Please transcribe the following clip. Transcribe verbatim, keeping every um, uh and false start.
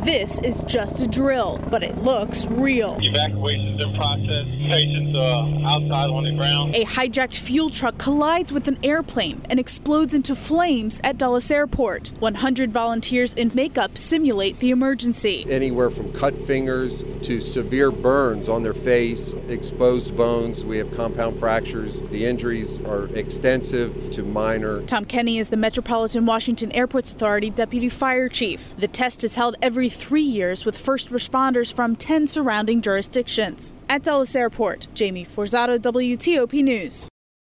This is just a drill, but it looks real. Evacuations in process, patients uh, outside on the ground. A hijacked fuel truck collides with an airplane and explodes into flames at Dulles Airport. one hundred volunteers in makeup simulate the emergency. Anywhere from cut fingers to severe burns on their face, exposed bones. We have compound fractures. The injuries are extensive to minor. Tom Kenny is the Metropolitan Washington Airports Authority Deputy Fire Chief. The test is held every three years with first responders from ten surrounding jurisdictions. At Dulles Airport, Jamie Forzato, W T O P News.